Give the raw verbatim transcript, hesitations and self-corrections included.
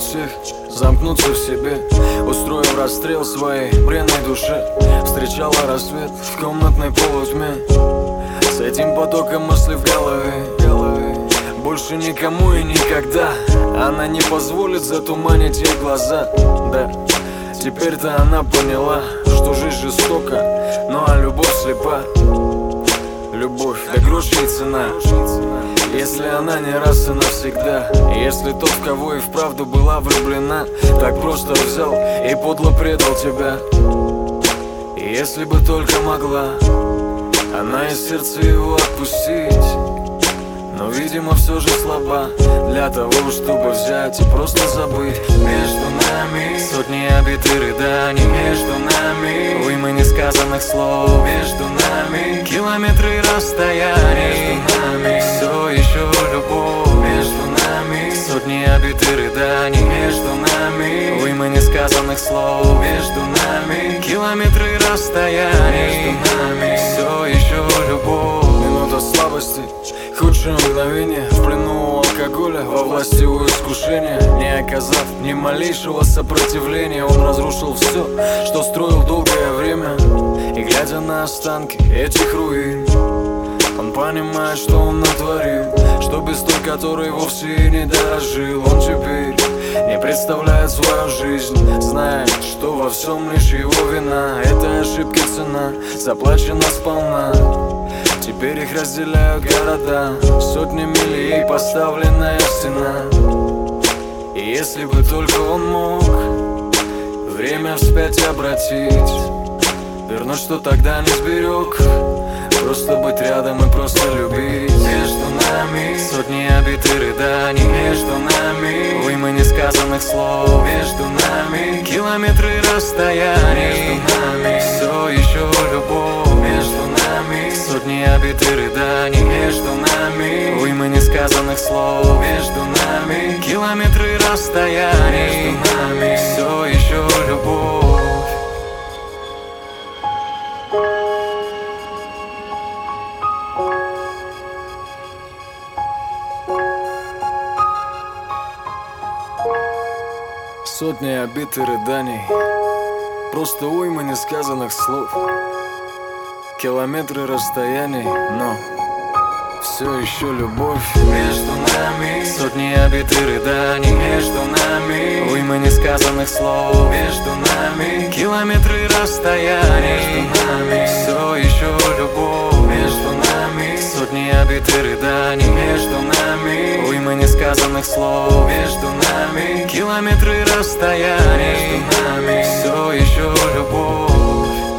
всех замкнуться в себе, устроив расстрел своей бренной души. Встречала рассвет в комнатной полутьме, с этим потоком мыслей в голове. Больше никому и никогда она не позволит затуманить ей глаза. Да, теперь-то она поняла, что жизнь жестока, ну а любовь слепа. Любовь, да грош ей цена, если она не раз и навсегда. Если тот, в кого и вправду была влюблена, так просто взял и подло предал тебя. И если бы только могла она из сердца его отпустить, но, видимо, все же слаба для того, чтобы взять и просто забыть. Между нами сотни обид и рыданий, между нами уймы несказанных слов, между нами километры расстояний, между нами все еще любовь, между нами сотни обид и рыданий, между нами уймы несказанных слов, между нами километры расстояний, между нами все еще любовь. Минута слабости, худшее мгновение в плену у алкоголя, во власти у искушения. Не оказав ни малейшего сопротивления, он разрушил все, что строил долгое время. И глядя на останки этих руин, он понимает, что он натворил, что без той, которой вовсе и не дожил. Он теперь не представляет свою жизнь, знает, что во всем лишь его вина. Этой ошибки цена заплачена сполна. Теперь их разделяют города, сотни миль ей поставленная стена. И если бы только он мог время вспять обратить, вернуть, что тогда не сберег, просто быть рядом и просто любить. Между нами сотни обид и рыданий, между нами уймы несказанных слов, между нами километры расстояний, между нами все еще любовь, между нами сотни обид и рыданий, между нами уймы несказанных слов, между нами километры расстояний, между нами все еще любовь. Сотни обид и рыданий, просто уйма несказанных слов, километры расстояний, но все еще любовь. Между нами сотни обид и рыданий, между нами уйма несказанных слов, между нами километры расстояний, между нами все еще любовь. Между нами сотни обид и рыданий, между нами уйма несказанных слов, между нами километры расстояний, между нами все еще любовь.